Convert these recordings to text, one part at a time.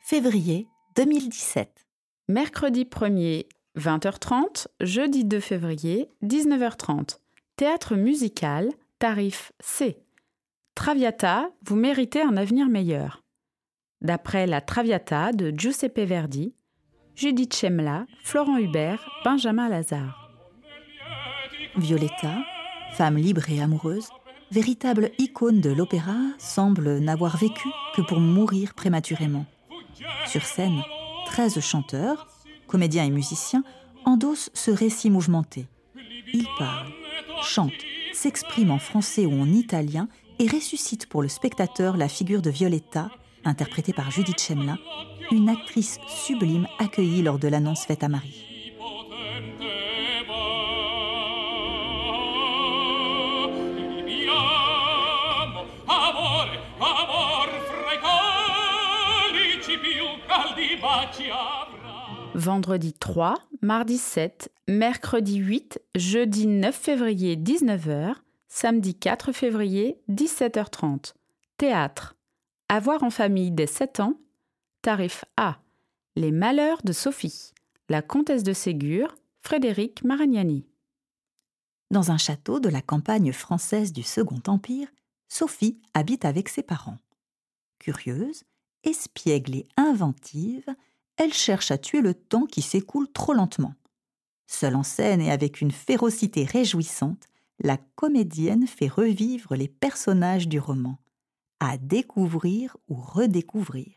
février 2017. Mercredi 1er, 20h30, jeudi 2 février, 19h30. Théâtre musical, tarif C. Traviata, vous méritez un avenir meilleur. D'après la Traviata de Giuseppe Verdi, Judith Chemla, Florent Hubert, Benjamin Lazare. Violetta, femme libre et amoureuse, véritable icône de l'opéra, semble n'avoir vécu que pour mourir prématurément. Sur scène, 13 chanteurs, comédiens et musiciens, endossent ce récit mouvementé. Ils parlent, chantent, s'expriment en français ou en italien et ressuscitent pour le spectateur la figure de Violetta, interprétée par Judith Chemla, une actrice sublime accueillie lors de l'annonce faite à Marie. Vendredi 3, mardi 7, mercredi 8, jeudi 9 février 19h, samedi 4 février 17h30. Théâtre. À voir en famille dès 7 ans. Tarif A. Les malheurs de Sophie. La comtesse de Ségur, Frédéric Maragnani. Dans un château de la campagne française du Second Empire, Sophie habite avec ses parents. Curieuse, espiègle et inventive, elle cherche à tuer le temps qui s'écoule trop lentement. Seule en scène et avec une férocité réjouissante, la comédienne fait revivre les personnages du roman, à découvrir ou redécouvrir.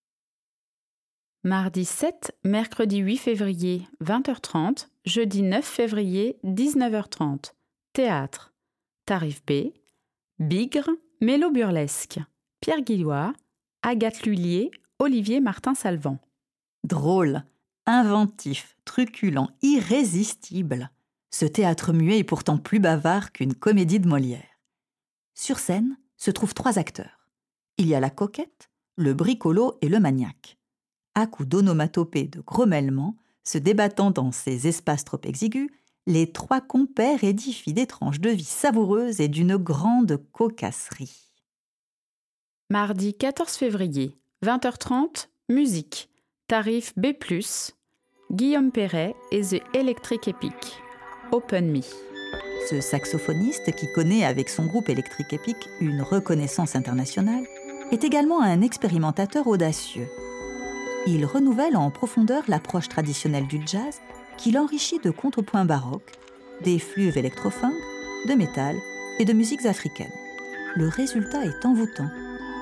Mardi 7, mercredi 8 février, 20h30, jeudi 9 février, 19h30. Théâtre. Tarif B. Bigre, Mélo burlesque. Pierre Guillois, Agathe Lhuillier, Olivier Martin-Salvant. Drôle, inventif, truculent, irrésistible. Ce théâtre muet est pourtant plus bavard qu'une comédie de Molière. Sur scène se trouvent 3 acteurs. Il y a la coquette, le bricolo et le maniaque. À coups d'onomatopées de grommellements, se débattant dans ces espaces trop exigus, les 3 compères édifient des tranches de vie savoureuses et d'une grande cocasserie. Mardi 14 février, 20h30, musique. Tarif B+, Guillaume Perret et The Electric Epic. Open Me. Ce saxophoniste, qui connaît avec son groupe Electric Epic une reconnaissance internationale, est également un expérimentateur audacieux. Il renouvelle en profondeur l'approche traditionnelle du jazz qu'il enrichit de contrepoints baroques, des fluves électro-funk, de métal et de musiques africaines. Le résultat est envoûtant.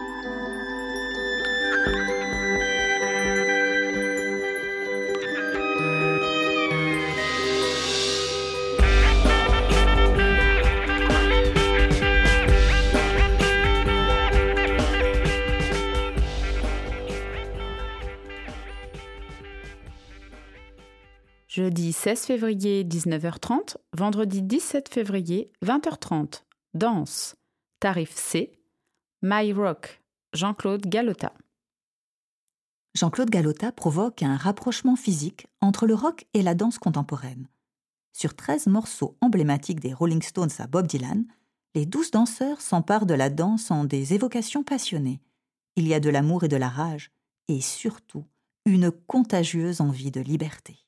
Jeudi 16 février, 19h30, vendredi 17 février, 20h30. Danse. Tarif C. My Rock. Jean-Claude Galota. Jean-Claude Galota provoque un rapprochement physique entre le rock et la danse contemporaine. Sur 13 morceaux emblématiques des Rolling Stones à Bob Dylan, les 12 danseurs s'emparent de la danse en des évocations passionnées. Il y a de l'amour et de la rage, et surtout une contagieuse envie de liberté.